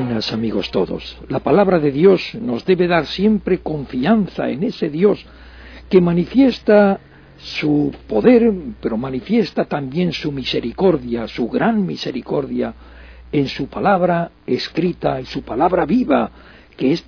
Buenas, amigos todos. La palabra de Dios nos debe dar siempre confianza en ese Dios que manifiesta su poder, pero manifiesta también su misericordia, su gran misericordia, en su palabra escrita y su palabra viva, que es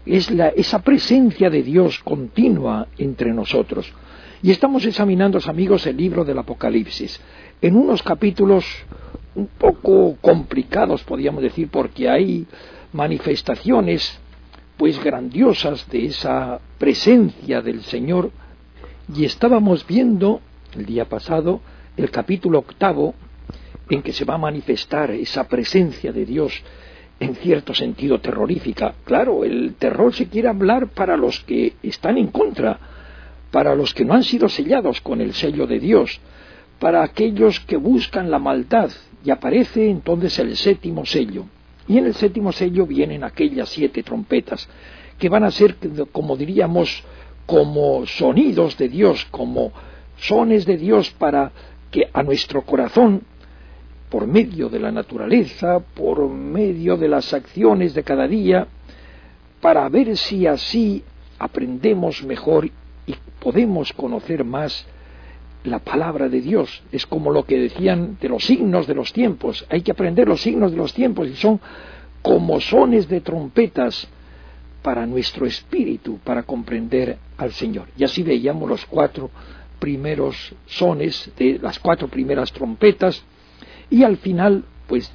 esa presencia de Dios continua entre nosotros. Y estamos examinando, amigos, el libro del Apocalipsis, en unos capítulos un poco complicados, podríamos decir, porque hay manifestaciones pues grandiosas de esa presencia del Señor. Y estábamos viendo el día pasado el capítulo 8, en que se va a manifestar esa presencia de Dios en cierto sentido terrorífica. Claro, el terror se quiere hablar para los que están en contra, para los que no han sido sellados con el sello de Dios, para aquellos que buscan la maldad. Y aparece entonces el 7º sello. Y en el 7º sello vienen aquellas 7 trompetas, que van a ser, como diríamos, como sonidos de Dios, como sones de Dios, para que a nuestro corazón, por medio de la naturaleza, por medio de las acciones de cada día, para ver si así aprendemos mejor y podemos conocer más la palabra de Dios. Es como lo que decían de los signos de los tiempos. Hay que aprender los signos de los tiempos, y son como sones de trompetas para nuestro espíritu, para comprender al Señor. Y así veíamos los 4 primeros sones de las 4 primeras trompetas. Y al final, pues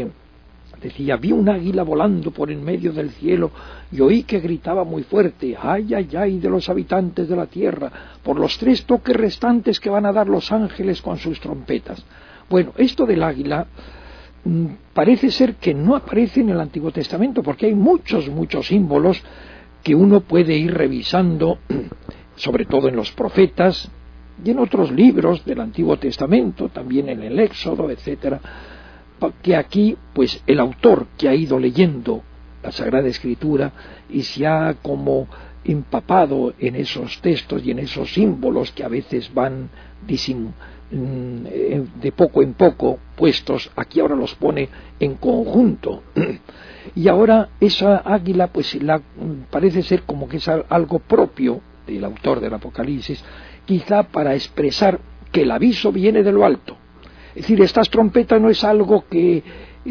decía, vi un águila volando por en medio del cielo y oí que gritaba muy fuerte: ¡ay, ay, ay de los habitantes de la tierra, por los 3 toques restantes que van a dar los ángeles con sus trompetas! Bueno, esto del águila parece ser que no aparece en el Antiguo Testamento, porque hay muchos símbolos que uno puede ir revisando, sobre todo en los profetas y en otros libros del Antiguo Testamento, también en el Éxodo, etcétera, que aquí, pues el autor que ha ido leyendo la Sagrada Escritura y se ha como empapado en esos textos y en esos símbolos que a veces van de poco en poco puestos, aquí ahora los pone en conjunto. Y ahora esa águila, pues parece ser como que es algo propio del autor del Apocalipsis, quizá para expresar que el aviso viene de lo alto. Es decir, estas trompetas no es algo que,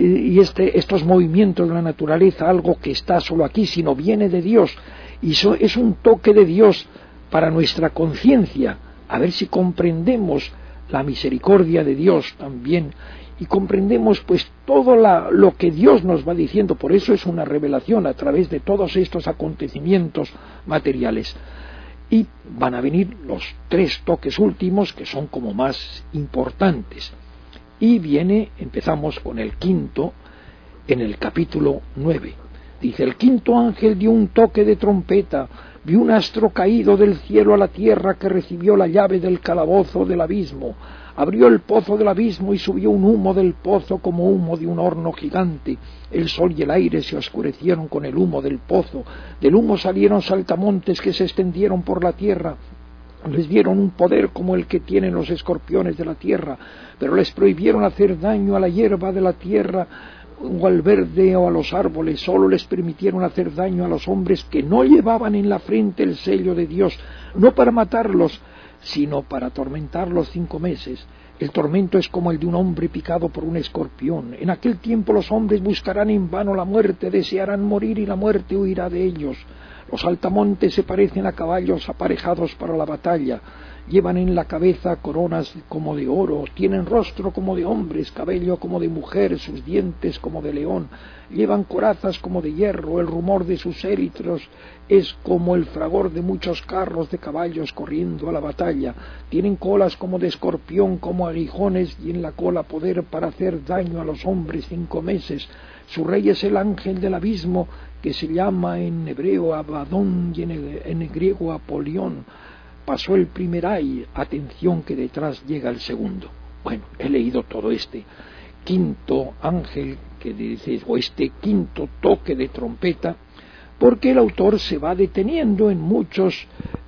estos movimientos de la naturaleza, algo que está solo aquí, sino viene de Dios, y es un toque de Dios para nuestra conciencia, a ver si comprendemos la misericordia de Dios también, y comprendemos pues todo lo que Dios nos va diciendo. Por eso es una revelación a través de todos estos acontecimientos materiales. Y van a venir los 3 toques últimos, que son como más importantes. Y empezamos con el 5º, en el capítulo 9. Dice: el 5º ángel dio un toque de trompeta, vi un astro caído del cielo a la tierra que recibió la llave del calabozo del abismo. Abrió el pozo del abismo y subió un humo del pozo como humo de un horno gigante. El sol y el aire se oscurecieron con el humo del pozo. Del humo salieron saltamontes que se extendieron por la tierra. Les dieron un poder como el que tienen los escorpiones de la tierra, pero les prohibieron hacer daño a la hierba de la tierra o al verde o a los árboles. Solo les permitieron hacer daño a los hombres que no llevaban en la frente el sello de Dios, no para matarlos, sino para atormentarlos 5 meses. El tormento es como el de un hombre picado por un escorpión. En aquel tiempo los hombres buscarán en vano la muerte, desearán morir y la muerte huirá de ellos. Los saltamontes se parecen a caballos aparejados para la batalla. Llevan en la cabeza coronas como de oro, tienen rostro como de hombres, cabello como de mujer, sus dientes como de león. Llevan corazas como de hierro, el rumor de sus éritros es como el fragor de muchos carros de caballos corriendo a la batalla. Tienen colas como de escorpión, como aguijones, y en la cola poder para hacer daño a los hombres 5 meses. Su rey es el ángel del abismo, que se llama en hebreo Abadón y en griego Apolión. Pasó el primer ay, atención que detrás llega el segundo. Bueno, he leído todo este 5º ángel que dice, o este 5º toque de trompeta, porque el autor se va deteniendo en muchos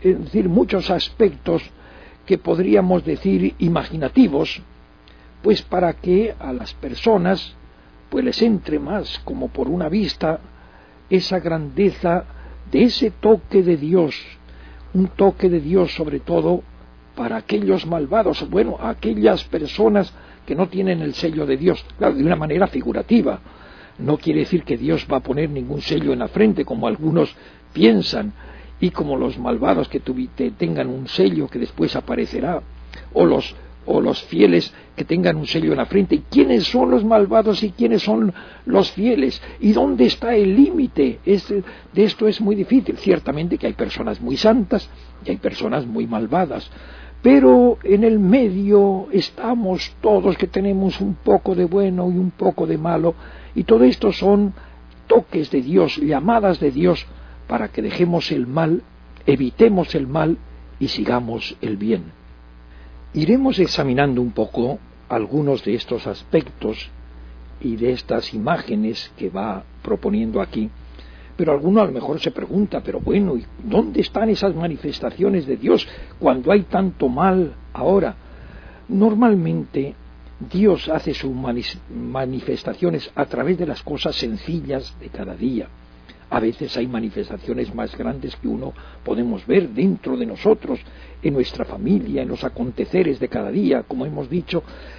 aspectos que podríamos decir imaginativos, pues para que a las personas pues les entre más como por una vista esa grandeza de ese toque de Dios, un toque de Dios sobre todo para aquellos malvados, bueno, aquellas personas que no tienen el sello de Dios, claro, de una manera figurativa. No quiere decir que Dios va a poner ningún sello en la frente, como algunos piensan, y como los malvados que tengan un sello que después aparecerá, o los fieles que tengan un sello en la frente. ¿Y quiénes son los malvados y quiénes son los fieles? ¿Y dónde está el límite? De esto es muy difícil. Ciertamente que hay personas muy santas y hay personas muy malvadas, pero en el medio estamos todos que tenemos un poco de bueno y un poco de malo, y todo esto son toques de Dios, llamadas de Dios, para que dejemos el mal, evitemos el mal y sigamos el bien. Iremos examinando un poco algunos de estos aspectos y de estas imágenes que va proponiendo aquí, pero alguno a lo mejor se pregunta, pero bueno, ¿y dónde están esas manifestaciones de Dios cuando hay tanto mal ahora? Normalmente Dios hace sus manifestaciones a través de las cosas sencillas de cada día. A veces hay manifestaciones más grandes que uno podemos ver dentro de nosotros, en nuestra familia, en los aconteceres de cada día, como hemos dicho,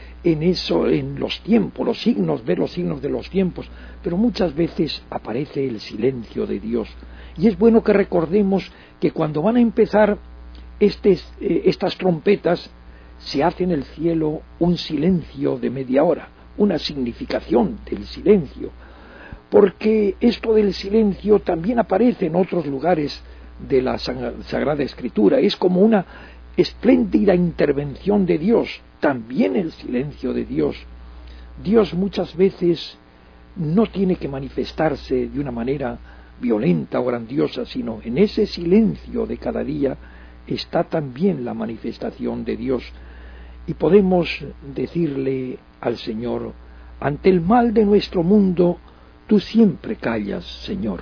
en los tiempos, ver los signos de los tiempos, pero muchas veces aparece el silencio de Dios. Y es bueno que recordemos que cuando van a empezar estas trompetas, se hace en el cielo un silencio de media hora, una significación del silencio, porque esto del silencio también aparece en otros lugares de la Sagrada Escritura. Es como una espléndida intervención de Dios, también el silencio de Dios. Dios muchas veces no tiene que manifestarse de una manera violenta o grandiosa, sino en ese silencio de cada día está también la manifestación de Dios. Y podemos decirle al Señor, ante el mal de nuestro mundo, tú siempre callas, Señor.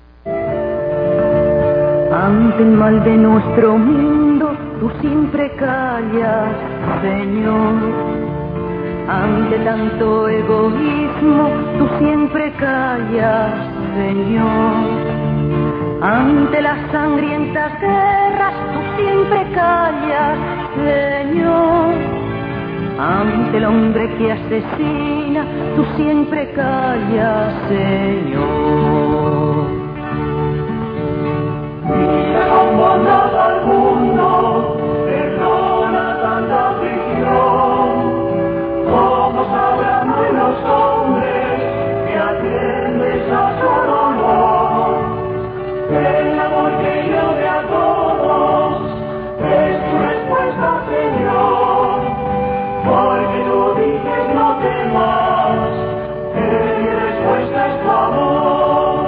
Ante el mal de nuestro mundo, tú siempre callas, Señor. Ante tanto egoísmo, tú siempre callas, Señor. Ante las sangrientas guerras, tú siempre callas, Señor. Ante el hombre que asesina, tú siempre callas, Señor. Mira con bondad al mundo, perdona tanta aflicción. Como sabrán buenos hombres que atiendes a su dolor. El amor que llore a todos es tu respuesta, Señor. Porque tú dices no temas, que mi respuesta es tu amor.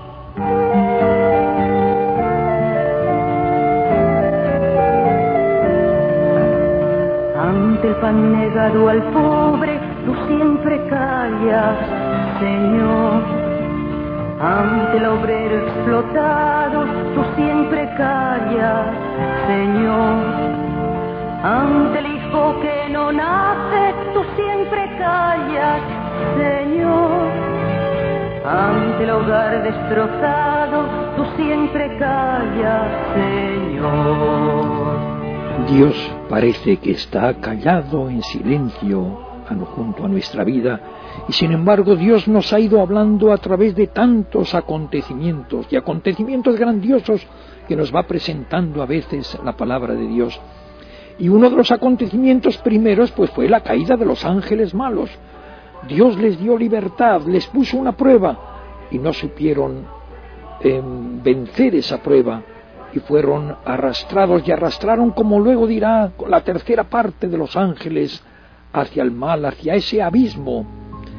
Ante el pan negado al pobre, tú siempre callas, Señor. Ante el obrero explotado, tú siempre callas, Señor. Ante el hijo que no nace, tú siempre callas, Señor. Ante el hogar destrozado, tú siempre callas, Señor. Dios parece que está callado en silencio junto a nuestra vida, y sin embargo Dios nos ha ido hablando a través de tantos acontecimientos, y acontecimientos grandiosos que nos va presentando a veces la palabra de Dios. Y uno de los acontecimientos primeros pues fue la caída de los ángeles malos. Dios les dio libertad, les puso una prueba y no supieron vencer esa prueba y fueron arrastrados y arrastraron, como luego dirá, la tercera parte de los ángeles hacia el mal, hacia ese abismo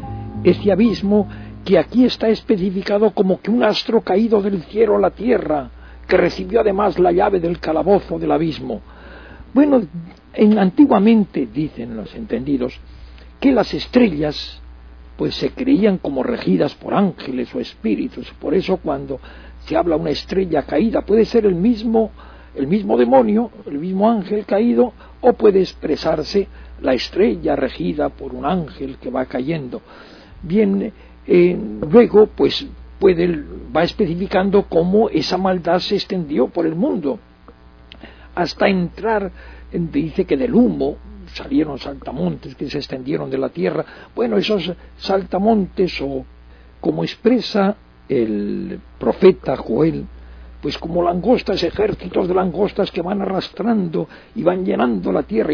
que aquí está especificado como que un astro caído del cielo a la tierra, que recibió además la llave del calabozo del abismo. Bueno, antiguamente, dicen los entendidos, que las estrellas pues se creían como regidas por ángeles o espíritus. Por eso cuando se habla una estrella caída, puede ser el mismo demonio, el mismo ángel caído, o puede expresarse la estrella regida por un ángel que va cayendo. Bien, luego pues va especificando cómo esa maldad se extendió por el mundo hasta entrar, dice que del humo salieron saltamontes que se extendieron de la tierra. Bueno, esos saltamontes, o como expresa el profeta Joel, pues como langostas, ejércitos de langostas que van arrastrando y van llenando la tierra,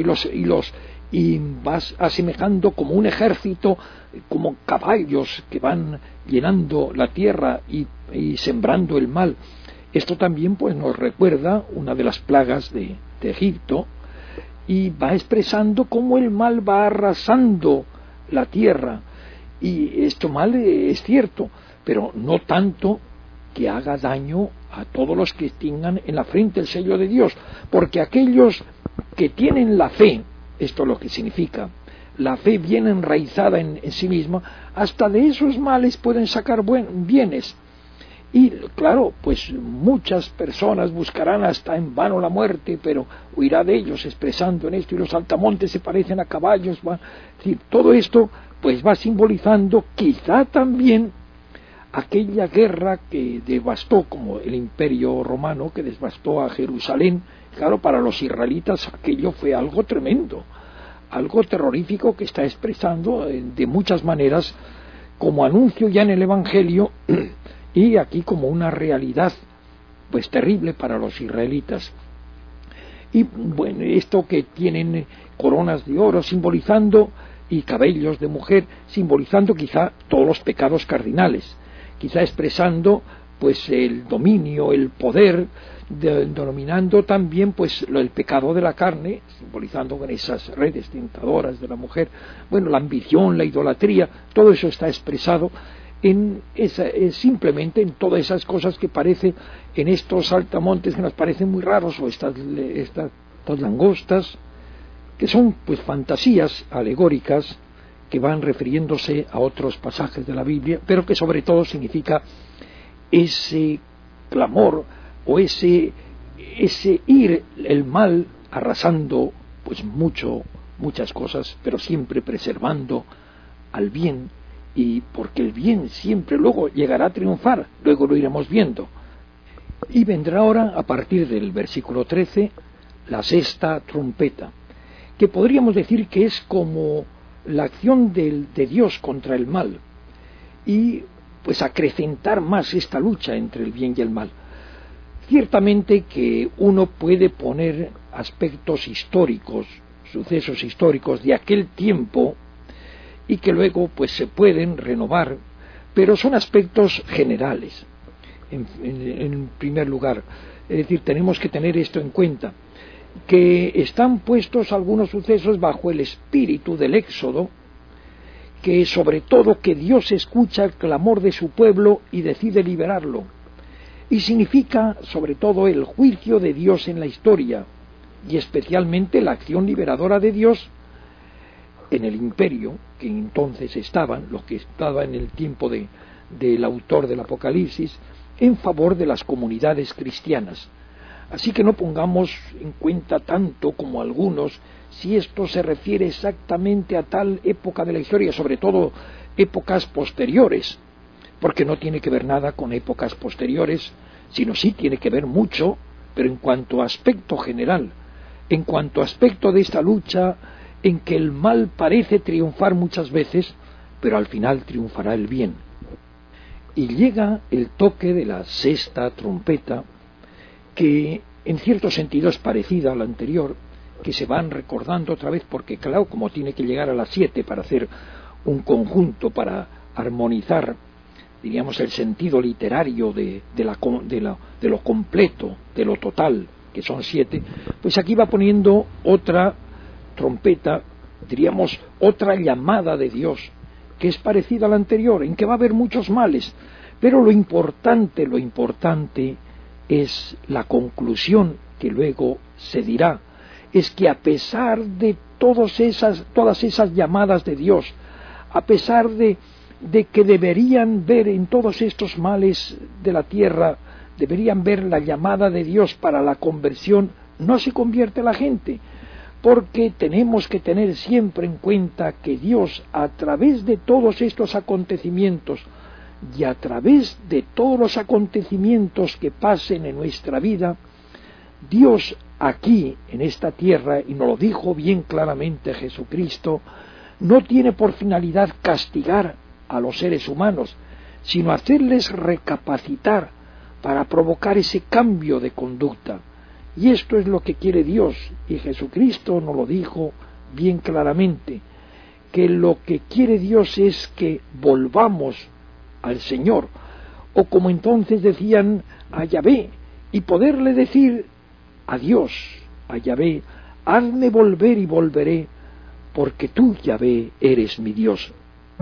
y vas asemejando como un ejército, como caballos que van llenando la tierra y sembrando el mal. Esto también pues nos recuerda una de las plagas de Egipto, y va expresando cómo el mal va arrasando la tierra. Y esto mal es cierto, pero no tanto que haga daño a todos los que tengan en la frente el sello de Dios, porque aquellos que tienen la fe, esto es lo que significa, la fe bien enraizada en sí misma, hasta de esos males pueden sacar bienes. Y claro, pues muchas personas buscarán hasta en vano la muerte, pero huirá de ellos, expresando en esto, y los saltamontes se parecen a caballos. Es decir, todo esto pues va simbolizando quizá también aquella guerra que devastó, como el Imperio Romano, que devastó a Jerusalén. Claro, para los israelitas aquello fue algo tremendo, algo terrorífico, que está expresando de muchas maneras como anuncio ya en el Evangelio, y aquí como una realidad pues terrible para los israelitas. Y bueno, esto que tienen coronas de oro simbolizando, y cabellos de mujer simbolizando quizá todos los pecados cardinales, quizá expresando pues el dominio, el poder, denominando también pues el pecado de la carne, simbolizando con esas redes tentadoras de la mujer, bueno, la ambición, la idolatría, todo eso está expresado simplemente en todas esas cosas que parece en estos saltamontes que nos parecen muy raros, o estas langostas, que son pues fantasías alegóricas que van refiriéndose a otros pasajes de la Biblia, pero que sobre todo significa ese clamor, o ese ir el mal arrasando pues muchas cosas, pero siempre preservando al bien, y porque el bien siempre luego llegará a triunfar, luego lo iremos viendo. Y vendrá ahora, a partir del versículo 13, la sexta trompeta, que podríamos decir que es como la acción de Dios contra el mal, y pues acrecentar más esta lucha entre el bien y el mal. Ciertamente que uno puede poner aspectos históricos, sucesos históricos de aquel tiempo, y que luego pues se pueden renovar, pero son aspectos generales. En primer lugar, es decir, tenemos que tener esto en cuenta, que están puestos algunos sucesos bajo el espíritu del Éxodo, que sobre todo que Dios escucha el clamor de su pueblo y decide liberarlo, y significa sobre todo el juicio de Dios en la historia, y especialmente la acción liberadora de Dios en el imperio, que entonces estaban, los que estaban en el tiempo del autor del Apocalipsis, en favor de las comunidades cristianas. Así que no pongamos en cuenta tanto como algunos si esto se refiere exactamente a tal época de la historia, sobre todo épocas posteriores, porque no tiene que ver nada con épocas posteriores, sino sí tiene que ver mucho, pero en cuanto a aspecto general, en cuanto a aspecto de esta lucha en que el mal parece triunfar muchas veces, pero al final triunfará el bien. Y llega el toque de la sexta trompeta, que en cierto sentido es parecida a la anterior, que se van recordando otra vez, porque claro, como tiene que llegar a las 7 para hacer un conjunto, para armonizar, diríamos, el sentido literario de lo completo, de lo total, que son 7, pues aquí va poniendo otra trompeta, diríamos otra llamada de Dios, que es parecida a la anterior, en que va a haber muchos males, pero lo importante es la conclusión que luego se dirá, es que a pesar de todas esas llamadas de Dios, a pesar de que deberían ver en todos estos males de la tierra, deberían ver la llamada de Dios para la conversión, no se convierte la gente, porque tenemos que tener siempre en cuenta que Dios, a través de todos estos acontecimientos y a través de todos los acontecimientos que pasen en nuestra vida, Dios aquí, en esta tierra, y nos lo dijo bien claramente Jesucristo, no tiene por finalidad castigar a los seres humanos, sino hacerles recapacitar para provocar ese cambio de conducta. Y esto es lo que quiere Dios, y Jesucristo nos lo dijo bien claramente, que lo que quiere Dios es que volvamos al Señor, o como entonces decían a Yahvé, y poderle decir a Dios, a Yahvé, hazme volver y volveré, porque tú, Yahvé, eres mi Dios.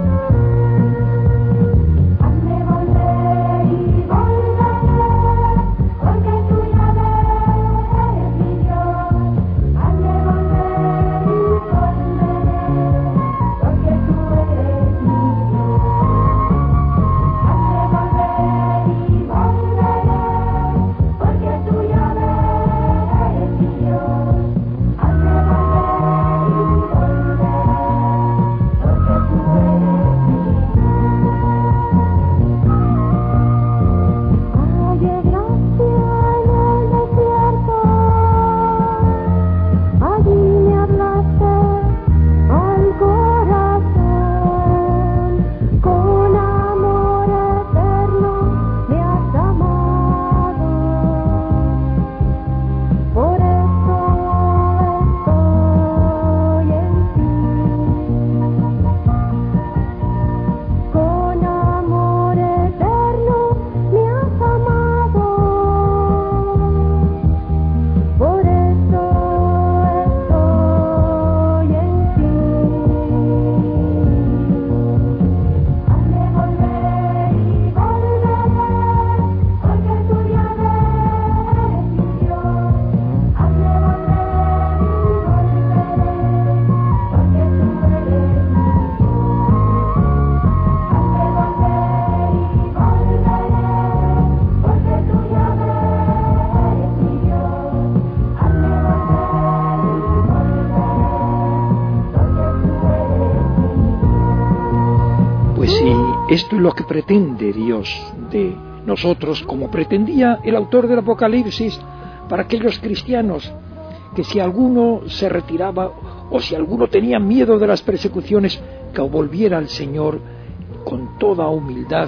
Esto es lo que pretende Dios de nosotros, como pretendía el autor del Apocalipsis para aquellos cristianos, que si alguno se retiraba o si alguno tenía miedo de las persecuciones, que volviera al Señor con toda humildad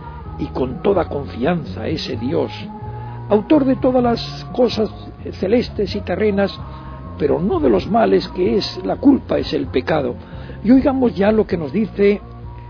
y con toda confianza a ese Dios, autor de todas las cosas celestes y terrenas, pero no de los males, que es la culpa, es el pecado. Y oigamos ya lo que nos dice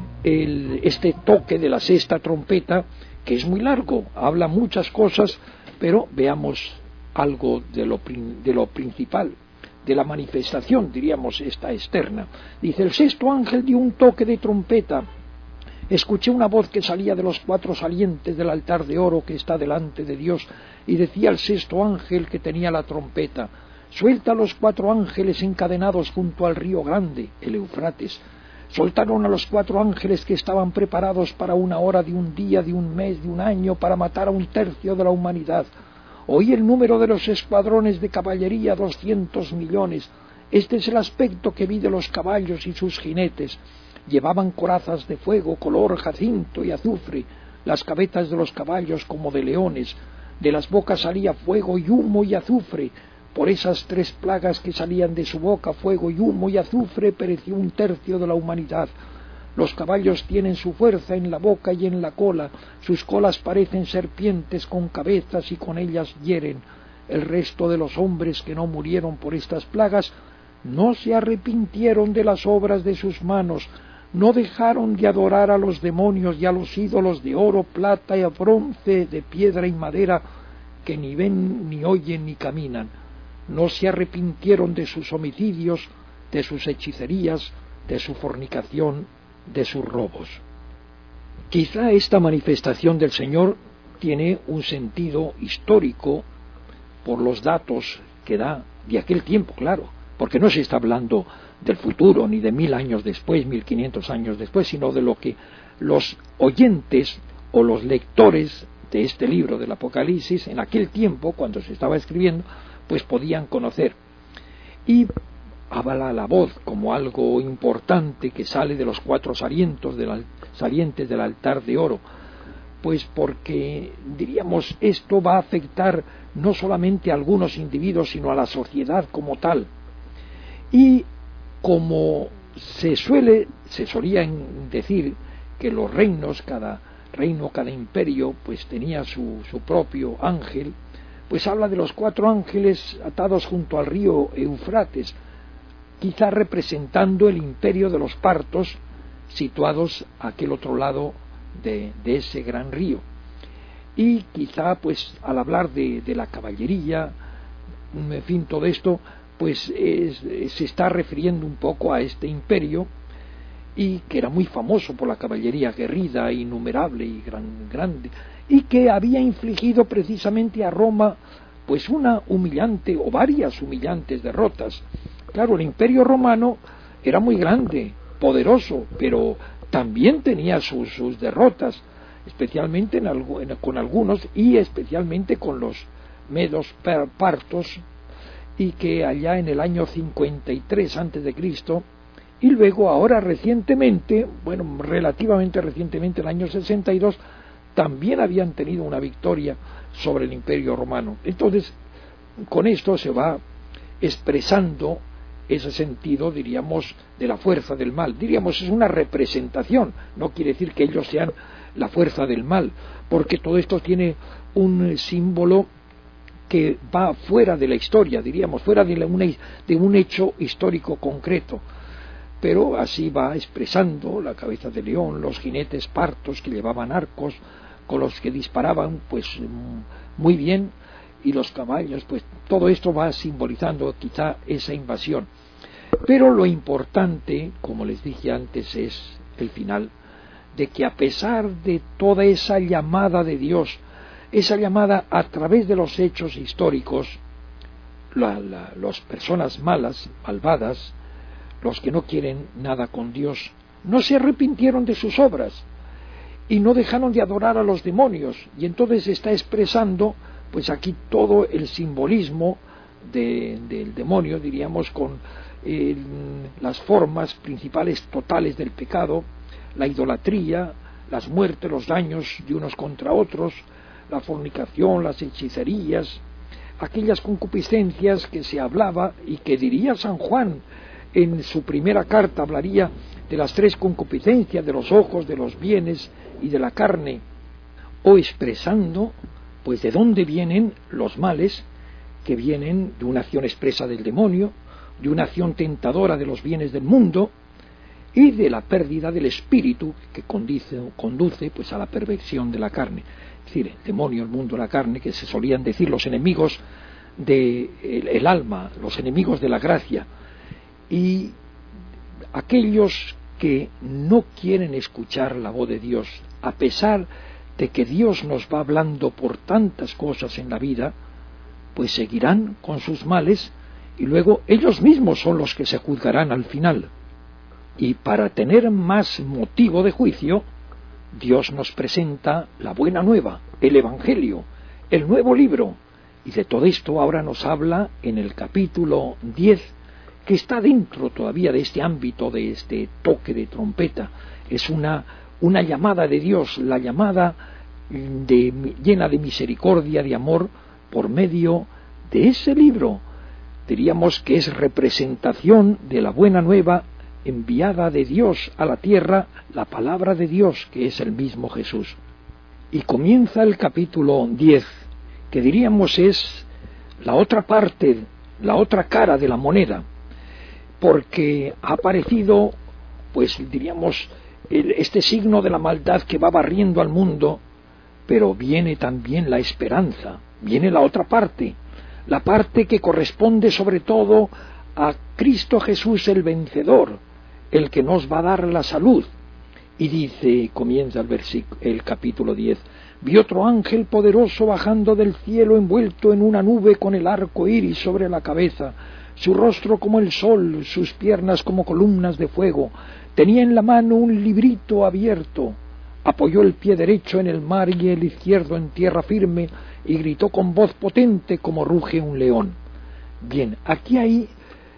este toque de la sexta trompeta, que es muy largo, habla muchas cosas, pero veamos algo de lo principal, de la manifestación, diríamos, esta externa. Dice: el sexto ángel dio un toque de trompeta. Escuché una voz que salía de los 4 salientes del altar de oro que está delante de Dios, y decía al sexto ángel que tenía la trompeta: suelta a los 4 ángeles encadenados junto al río grande, el Eufrates. Soltaron a los 4 ángeles que estaban preparados para una hora, de un día, de un mes, de un año, para matar a 1/3 de la humanidad. Oí el número de los escuadrones de caballería, 200 millones. Este es el aspecto que vi de los caballos y sus jinetes. Llevaban corazas de fuego, color jacinto y azufre, las cabezas de los caballos como de leones. De las bocas salía fuego y humo y azufre. Por esas 3 plagas que salían de su boca, fuego y humo y azufre, pereció 1/3 de la humanidad. Los caballos tienen su fuerza en la boca y en la cola, sus colas parecen serpientes con cabezas y con ellas hieren. El resto de los hombres que no murieron por estas plagas no se arrepintieron de las obras de sus manos, no dejaron de adorar a los demonios y a los ídolos de oro, plata y bronce, de piedra y madera, que ni ven, ni oyen, ni caminan. No se arrepintieron de sus homicidios, de sus hechicerías, de su fornicación, de sus robos. Quizá esta manifestación del Señor tiene un sentido histórico por los datos que da de aquel tiempo, claro, porque no se está hablando del futuro, ni de 1000 años después, 1500 años después, sino de lo que los oyentes o los lectores de este libro del Apocalipsis, en aquel tiempo, cuando se estaba escribiendo, pues podían conocer. Y habla la voz como algo importante que sale de los 4 salientes del altar de oro, pues porque, diríamos, esto va a afectar no solamente a algunos individuos, sino a la sociedad como tal. Y como se solía decir que los reinos, cada reino, cada imperio, pues tenía su propio ángel, pues habla de los 4 ángeles atados junto al río Eufrates, quizá representando el imperio de los partos situados a aquel otro lado de ese gran río. Y quizá pues al hablar de la caballería, en fin, todo esto pues se está refiriendo un poco a este imperio, y que era muy famoso por la caballería aguerrida, innumerable y grande, y que había infligido precisamente a Roma pues una humillante o varias humillantes derrotas. Claro, el imperio romano era muy grande, poderoso, pero también tenía sus derrotas, especialmente con algunos, y especialmente con los medos partos, y que allá en el año 53 a.C., y luego ahora recientemente, bueno, relativamente recientemente, en el año 62, también habían tenido una victoria sobre el imperio romano. Entonces, con esto se va expresando ese sentido, diríamos, de la fuerza del mal. Diríamos, es una representación, no quiere decir que ellos sean la fuerza del mal, porque todo esto tiene un símbolo que va fuera de la historia, diríamos, fuera de un hecho histórico concreto. Pero así va expresando la cabeza de león, los jinetes partos que llevaban arcos, con los que disparaban pues muy bien, y los caballos, pues todo esto va simbolizando quizá esa invasión. Pero lo importante, como les dije antes, es el final, de que a pesar de toda esa llamada de Dios, esa llamada a través de los hechos históricos, las personas malas, malvadas, los que no quieren nada con Dios, no se arrepintieron de sus obras y no dejaron de adorar a los demonios, y entonces está expresando pues aquí todo el simbolismo del demonio, diríamos, con las formas principales totales del pecado, la idolatría, las muertes, los daños de unos contra otros, la fornicación, las hechicerías, aquellas concupiscencias que se hablaba y que diría San Juan en su primera carta, hablaría de las 3 concupiscencias, de los ojos, de los bienes y de la carne, o expresando pues de dónde vienen los males, que vienen de una acción expresa del demonio, de una acción tentadora de los bienes del mundo y de la pérdida del espíritu que conduce pues a la perversión de la carne. Es decir, el demonio, el mundo, la carne, que se solían decir los enemigos del alma, los enemigos de la gracia, y aquellos que no quieren escuchar la voz de Dios, a pesar de que Dios nos va hablando por tantas cosas en la vida, pues seguirán con sus males, y luego ellos mismos son los que se juzgarán al final. Y para tener más motivo de juicio, Dios nos presenta la buena nueva, el Evangelio, el nuevo libro, y de todo esto ahora nos habla en el capítulo 10, que está dentro todavía de este ámbito, de este toque de trompeta. Es una llamada de Dios, la llamada llena de misericordia, de amor, por medio de ese libro. Diríamos que es representación de la buena nueva enviada de Dios a la tierra, la palabra de Dios, que es el mismo Jesús. Y comienza el capítulo 10, que diríamos es la otra parte, la otra cara de la moneda, porque ha aparecido, pues diríamos, este signo de la maldad que va barriendo al mundo, pero viene también la esperanza, viene la otra parte, la parte que corresponde sobre todo a Cristo Jesús el vencedor, el que nos va a dar la salud. Y dice, comienza el capítulo 10, vi otro ángel poderoso bajando del cielo envuelto en una nube con el arco iris sobre la cabeza, su rostro como el sol, sus piernas como columnas de fuego. Tenía en la mano un librito abierto. Apoyó el pie derecho en el mar y el izquierdo en tierra firme, y gritó con voz potente como ruge un león. Bien, aquí hay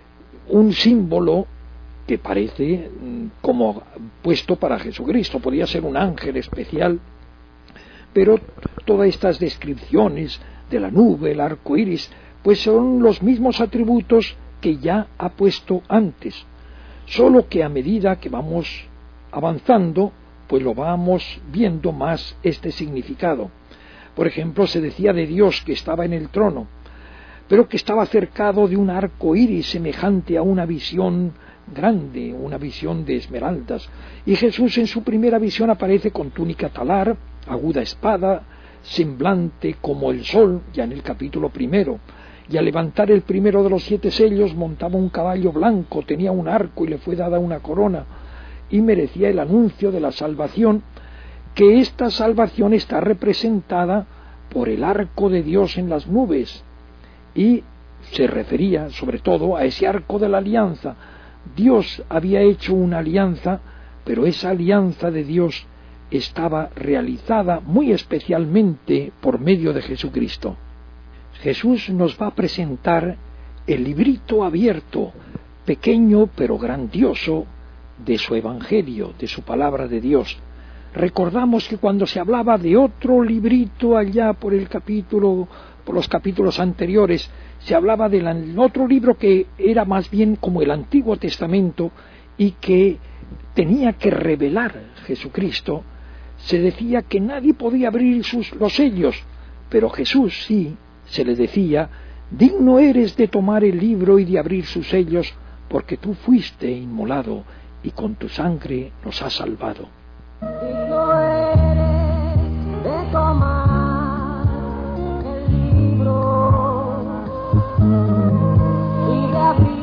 un símbolo que parece como puesto para Jesucristo. Podía ser un ángel especial, pero todas estas descripciones de la nube, el arco iris, pues son los mismos atributos que ya ha puesto antes, solo que a medida que vamos avanzando, pues lo vamos viendo más este significado. Por ejemplo, se decía de Dios que estaba en el trono, pero que estaba cercado de un arco iris semejante a una visión grande, una visión de esmeraldas. Y Jesús en su primera visión aparece con túnica talar, aguda espada, semblante como el sol, ya en el capítulo 1, y al levantar el primero de los 7 sellos montaba un caballo blanco, tenía un arco y le fue dada una corona, y merecía el anuncio de la salvación, que esta salvación está representada por el arco de Dios en las nubes, y se refería sobre todo a ese arco de la alianza. Dios había hecho una alianza, pero esa alianza de Dios estaba realizada muy especialmente por medio de Jesucristo. Jesús nos va a presentar el librito abierto, pequeño pero grandioso, de su Evangelio, de su palabra de Dios. Recordamos que cuando se hablaba de otro librito allá por los capítulos anteriores, se hablaba del otro libro que era más bien como el Antiguo Testamento y que tenía que revelar Jesucristo. Se decía que nadie podía abrir los sellos, pero Jesús sí, se le decía: digno eres de tomar el libro y de abrir sus sellos, porque tú fuiste inmolado y con tu sangre nos has salvado. Digno eres de tomar el libro y de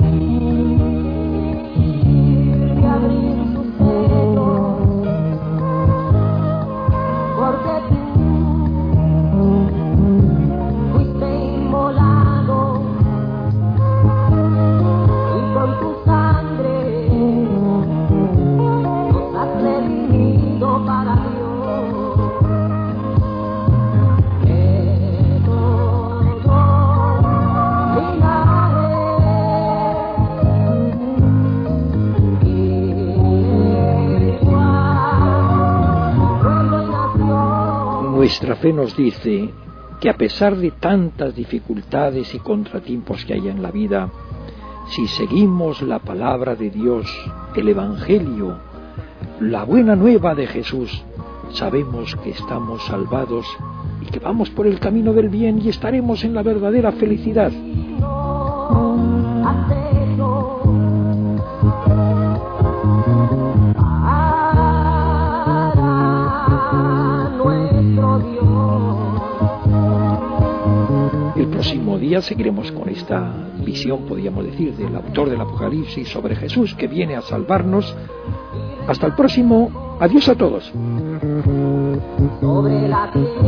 abrir sus sellos, porque tú fuiste inmolado y con tu sangre nos has redimido para Dios. Que todo miraré igual pueblo y nación. Nuestra fe nos dice que a pesar de tantas dificultades y contratiempos que hay en la vida, si seguimos la palabra de Dios, el Evangelio, la buena nueva de Jesús, sabemos que estamos salvados y que vamos por el camino del bien y estaremos en la verdadera felicidad. El próximo día seguiremos con esta visión, podríamos decir, del autor del Apocalipsis sobre Jesús que viene a salvarnos. Hasta el próximo. Adiós a todos. Sobre la